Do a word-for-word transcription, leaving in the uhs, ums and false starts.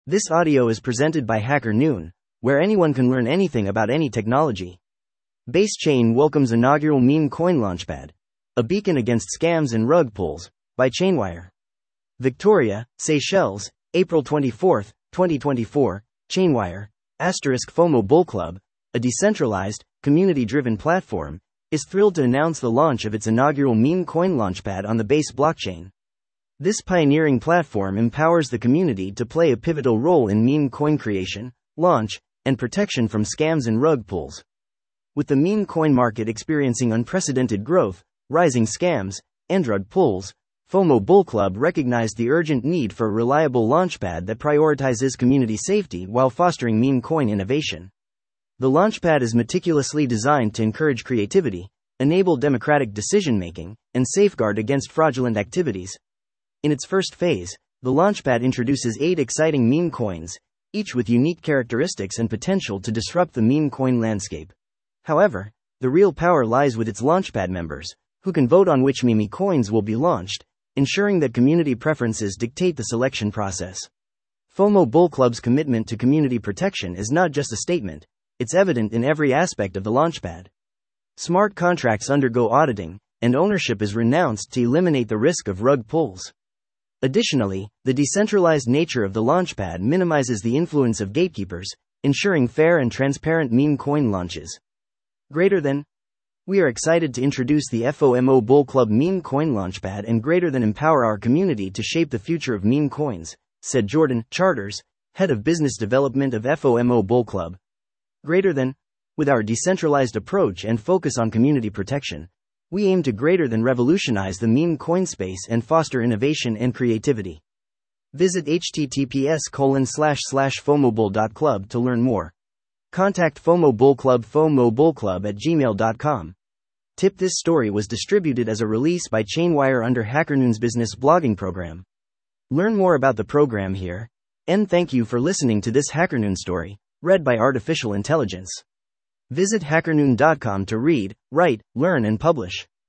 This audio is presented by Hacker Noon, where anyone can learn anything about any technology. Base Chain welcomes inaugural meme coin launchpad, a beacon against scams and rug pulls, by Chainwire. Victoria, Seychelles, April twenty-fourth, twenty twenty-four, Chainwire, asterisk FOMO Bull Club, a decentralized, community-driven platform, is thrilled to announce the launch of its inaugural meme coin launchpad on the Base blockchain. This pioneering platform empowers the community to play a pivotal role in meme coin creation, launch, and protection from scams and rug pulls. With the meme coin market experiencing unprecedented growth, rising scams, and rug pulls, FOMO Bull Club recognized the urgent need for a reliable launchpad that prioritizes community safety while fostering meme coin innovation. The launchpad is meticulously designed to encourage creativity, enable democratic decision-making, and safeguard against fraudulent activities. In its first phase, the launchpad introduces eight exciting meme coins, each with unique characteristics and potential to disrupt the meme coin landscape. However, the real power lies with its launchpad members, who can vote on which meme coins will be launched, ensuring that community preferences dictate the selection process. FOMO Bull Club's commitment to community protection is not just a statement, it's evident in every aspect of the launchpad. Smart contracts undergo auditing, and ownership is renounced to eliminate the risk of rug pulls. Additionally, the decentralized nature of the launchpad minimizes the influence of gatekeepers, ensuring fair and transparent meme coin launches. Greater than. We are excited to introduce the FOMO Bull Club meme coin launchpad and greater than empower our community to shape the future of meme coins, said Jordan Charters, head of business development of FOMO Bull Club. Greater than. With our decentralized approach and focus on community protection, we aim to greater than revolutionize the meme coin space and foster innovation and creativity. Visit https colon slash slash fomobull dot club to learn more. Contact FOMO Bull Club fomobullclub at gmail dot com. Tip: This story was distributed as a release by Chainwire under HackerNoon's business blogging program. Learn more about the program here, and thank you for listening to this HackerNoon story, read by Artificial Intelligence. Visit hackernoon dot com to read, write, learn and publish.